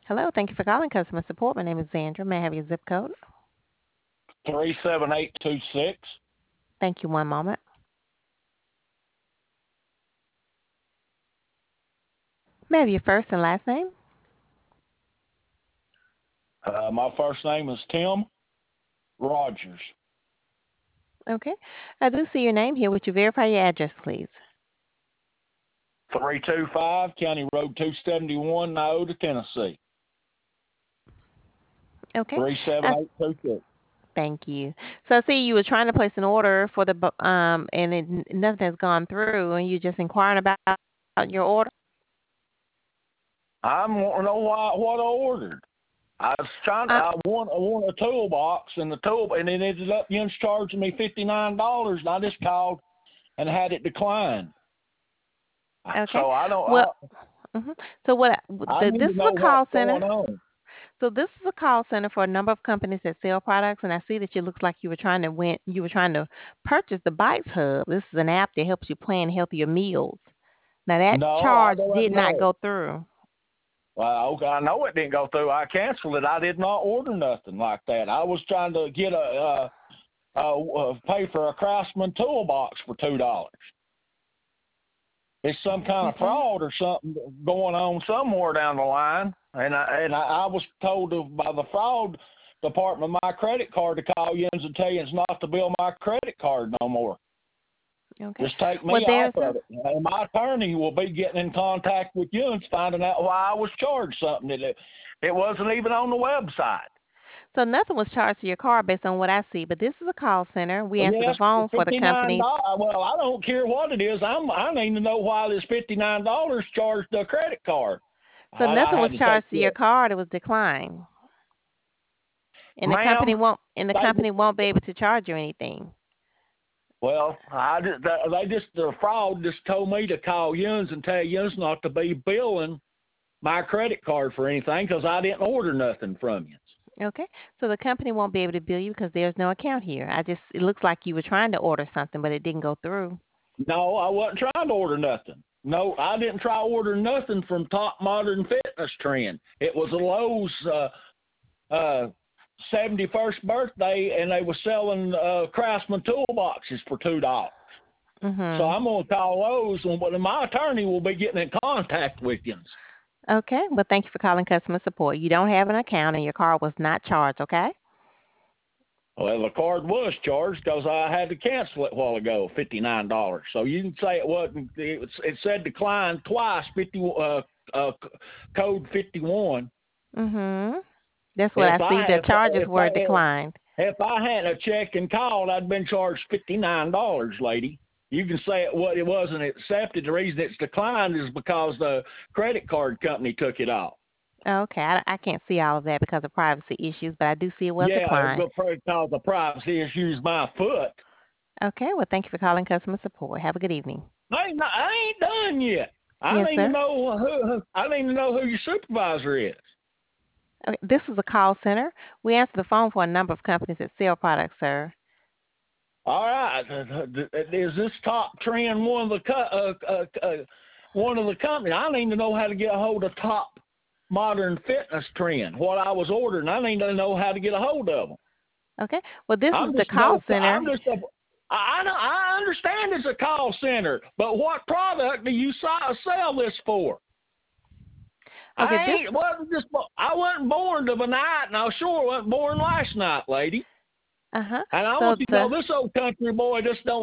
Hello, thank you for calling customer support. My name is Sandra. May I have your zip code? 37826. Thank you. One moment. May I have your first and last name? My first name is Tim Rogers. Okay. I do see your name here. Would you verify your address, please? 325 County Road 271, Nyota, Tennessee. Okay. Uh, 37826. Thank you. So I see you were trying to place an order for and nothing has gone through, and you just inquiring about your order. I want to know what I ordered. I was trying. Uh, I want a toolbox, and and it ended up charging me $59, and I just called and had it declined. okay. So I don't. Well, hmm so I need this to is know a what's call center. going on. So this is a call center for a number of companies that sell products, and I see that you looks like you were trying to purchase the Bites Hub. This is an app that helps you plan healthier meals. Now that No, I charge don't did not know. go through. Well, okay, I know it didn't go through. I canceled it. I did not order nothing like that. I was trying to get pay for a Craftsman toolbox for $2. It's some kind of Okay. fraud or something going on somewhere down the line, and I was told by the fraud department of my credit card to call you and tell you not to bill my credit card no more. Okay. Just take Well, me off there's of a it. And my attorney will be getting in contact with you and finding out why I was charged something that it wasn't even on the website. so nothing was charged to your card based on what I see, but this is a call center. We answer the Yes, phone for the companies. $59. Well, I don't care what it is. I need to know why this $59 charged the credit card. So I nothing was had to take charged to your it, card. It was declined, and the ma'am. They, company won't be able to charge you anything. well, they just the fraud just told me to call Yuns and tell Yuns not to be billing my credit card for anything because I didn't order nothing from you. Okay. So the company won't be able to bill you because there's no account here. It looks like you were trying to order something, but it didn't go through. No, I wasn't trying to order nothing. No, I didn't try ordering nothing from Top Modern Fitness Trend. It was a Lowe's 71st birthday, and they were selling Craftsman toolboxes for $2. So Mhm. I'm going to call Lowe's, and my attorney will be getting in contact with you. Okay. Well, thank you for calling customer support. You don't have an account and your card was not charged, okay? Well, the card was charged because I had to cancel it a while ago, $59. So you can say it wasn't. It said decline twice, uh, code 51. Mhm. That's what I If see. I The if charges if were I declined. if I hadn't a check and called, I'd been charged $59, lady. You can say it wasn't accepted. The reason it's declined is because the credit card company took it off. Okay. I can't see all of that because of privacy issues, but I do see it was Yeah, declined. because the privacy issues my foot. Okay. Well, thank you for calling customer support. Have a good evening. I ain't done yet. I Yes, need to sir. know I need to know who your supervisor is. Okay. This is a call center. We answer the phone for a number of companies that sell products, sir. All right, is this top trend one of the companies? I need to know how to get a hold of Top Modern Fitness Trend. What I was ordering, I need to know how to get a hold of them. Okay. Well, this is I'm the just call no, I'm center. just a. I understand it's a call center, but what product do you sell this for? Okay. I ain't wasn't just I wasn't born to the night, and I sure wasn't born last night, lady. Uh-huh. And I So want you to know the this old country boy just don't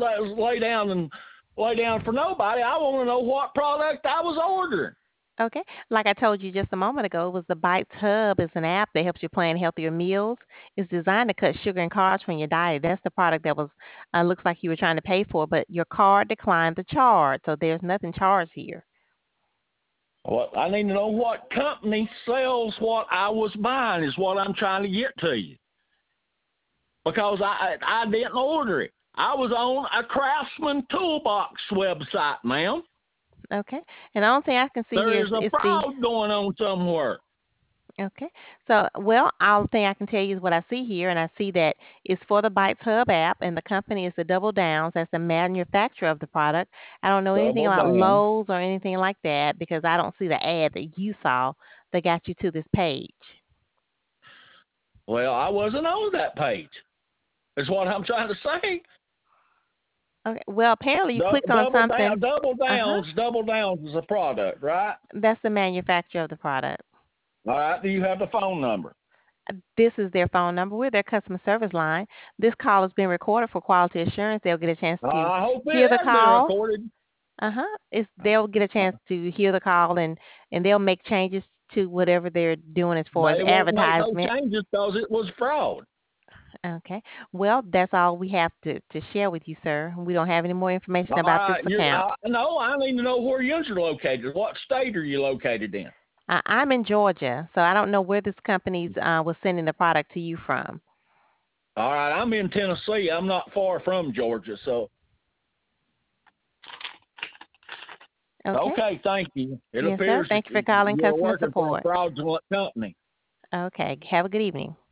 lay down for nobody. I want to know what product I was ordering. Okay. Like I told you just a moment ago, it was the Bites Hub. It's an app that helps you plan healthier meals. It's designed to cut sugar and carbs from your diet. That's the product that was looks like you were trying to pay for, but your card declined the charge, so there's nothing charged here. Well, I need to know what company sells what I was buying is what I'm trying to get to you because I didn't order it. I was on a Craftsman Toolbox website, ma'am. Okay. And the only thing I can see There here is a is the fraud going on somewhere. Okay. So, well, all thing I can tell you is what I see here, and I see that it's for the Bites Hub app, and the company is the Double Downs. That's the manufacturer of the product. I don't know anything Double about down. Lowe's or anything like that because I don't see the ad that you saw that got you to this page. Well, I wasn't on that page. Is what I'm trying to say. Okay. Well, apparently you clicked on something. Double Downs is a product, right? That's the manufacturer of the product. All right. Do you have the phone number? This is their phone number. We're their customer service line. This call has been recorded for quality assurance. They'll get a chance to I hope hear it the has been call. recorded. They'll get a chance to hear the call and they'll make changes to whatever they're doing as far as They won't make no advertisement. changes because it was fraud. Okay. Well, that's all we have to share with you, sir. We don't have any more information All about this right. account. No, I need to know where you're located. What state are you located in? I'm in Georgia, so I don't know where this company's was sending the product to you from. All right. I'm in Tennessee. I'm not far from Georgia, so. Okay, thank you. It Yes, appears sir. Thank you for calling you're customer working for a support. fraudulent company. Okay. Have a good evening.